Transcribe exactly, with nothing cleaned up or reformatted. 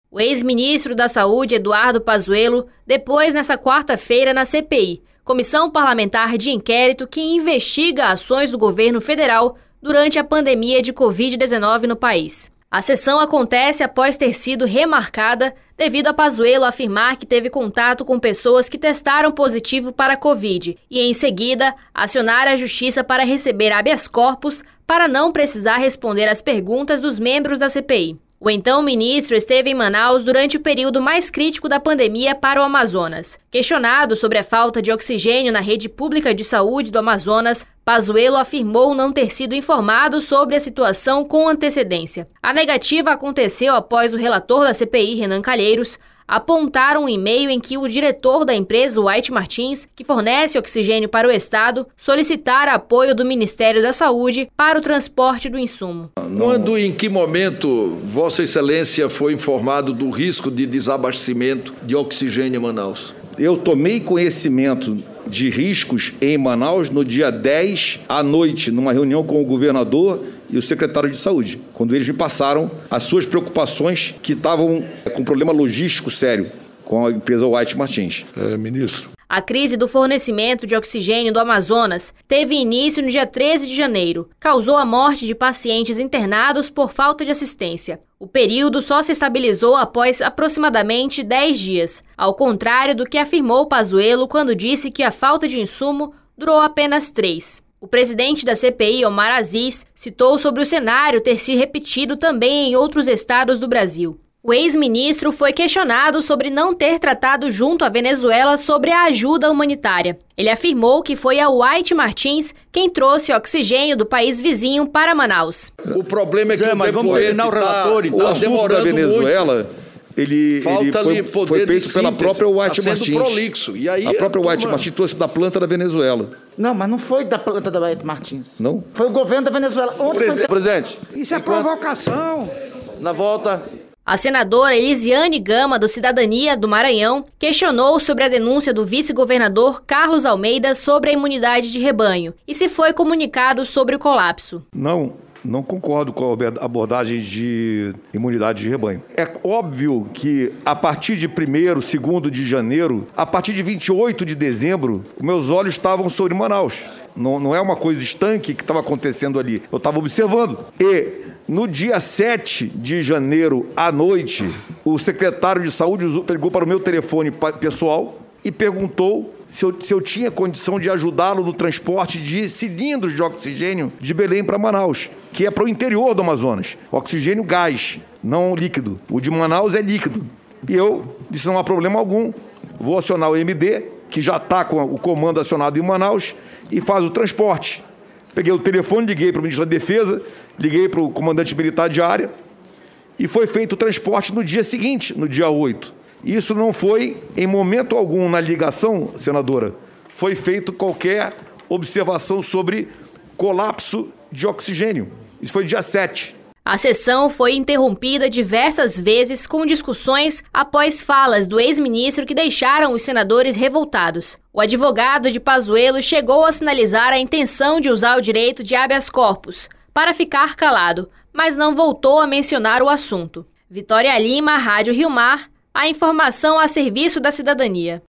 O ex-ministro da Saúde, Eduardo Pazuello, depôs nesta quarta-feira na C P I, Comissão Parlamentar de Inquérito que investiga ações do governo federal durante a pandemia de covid dezenove no país. A sessão acontece após ter sido remarcada devido a Pazuello afirmar que teve contato com pessoas que testaram positivo para a Covid e, em seguida, acionar a Justiça para receber habeas corpus para não precisar responder às perguntas dos membros da C P I. O então ministro esteve em Manaus durante o período mais crítico da pandemia para o Amazonas. Questionado sobre a falta de oxigênio na rede pública de saúde do Amazonas, Pazuello afirmou não ter sido informado sobre a situação com antecedência. A negativa aconteceu após o relator da C P I, Renan Calheiros, apontar um e-mail em que o diretor da empresa, White Martins, que fornece oxigênio para o Estado, solicitara apoio do Ministério da Saúde para o transporte do insumo. Quando e em que momento Vossa Excelência foi informado do risco de desabastecimento de oxigênio em Manaus? Eu tomei conhecimento de riscos em Manaus no dia dez à noite, numa reunião com o governador e o secretário de saúde, quando eles me passaram as suas preocupações que estavam com um problema logístico sério com a empresa White Martins. É, ministro. A crise do fornecimento de oxigênio do Amazonas teve início no dia treze de janeiro. Causou a morte de pacientes internados por falta de assistência. O período só se estabilizou após aproximadamente dez dias, ao contrário do que afirmou Pazuello quando disse que a falta de insumo durou apenas três. O presidente da C P I, Omar Aziz, citou sobre o cenário ter se repetido também em outros estados do Brasil. O ex-ministro foi questionado sobre não ter tratado junto à Venezuela sobre a ajuda humanitária. Ele afirmou que foi a White Martins quem trouxe oxigênio do país vizinho para Manaus. O problema é que é, o mas vamos terminar o relatório, então. O assunto da Venezuela, muito. ele, Falta ele foi, poder foi feito de pela síntese, própria White tá Martins. Prolixo. E aí, a própria White turma... Martins trouxe da planta da Venezuela. Não, mas não foi da planta da White Martins. Não? Foi o governo da Venezuela. Ontem Presidente, foi... Presidente. Isso é provocação. Na volta... A senadora Elisiane Gama, do Cidadania do Maranhão, questionou sobre a denúncia do vice-governador Carlos Almeida sobre a imunidade de rebanho e se foi comunicado sobre o colapso. Não, não concordo com a abordagem de imunidade de rebanho. É óbvio que a partir de primeiro, segundo de janeiro, a partir de vinte e oito de dezembro, meus olhos estavam sobre Manaus. Não, não é uma coisa estanque que estava acontecendo ali. Eu estava observando. E no dia sete de janeiro, à noite, o secretário de saúde ligou para o meu telefone pessoal e perguntou se eu, se eu tinha condição de ajudá-lo no transporte de cilindros de oxigênio de Belém para Manaus, que é para o interior do Amazonas. Oxigênio gás, não líquido. O de Manaus é líquido. E eu disse, não há problema algum, vou acionar o M D, que já está com o comando acionado em Manaus, e faz o transporte. Peguei o telefone, liguei para o ministro da Defesa, liguei para o comandante militar de área e foi feito o transporte no dia seguinte, no dia oito. Isso não foi, em momento algum, na ligação, senadora, foi feito qualquer observação sobre colapso de oxigênio. Isso foi dia sete. A sessão foi interrompida diversas vezes com discussões após falas do ex-ministro que deixaram os senadores revoltados. O advogado de Pazuello chegou a sinalizar a intenção de usar o direito de habeas corpus para ficar calado, mas não voltou a mencionar o assunto. Vitória Lima, Rádio Rio Mar, a informação a serviço da cidadania.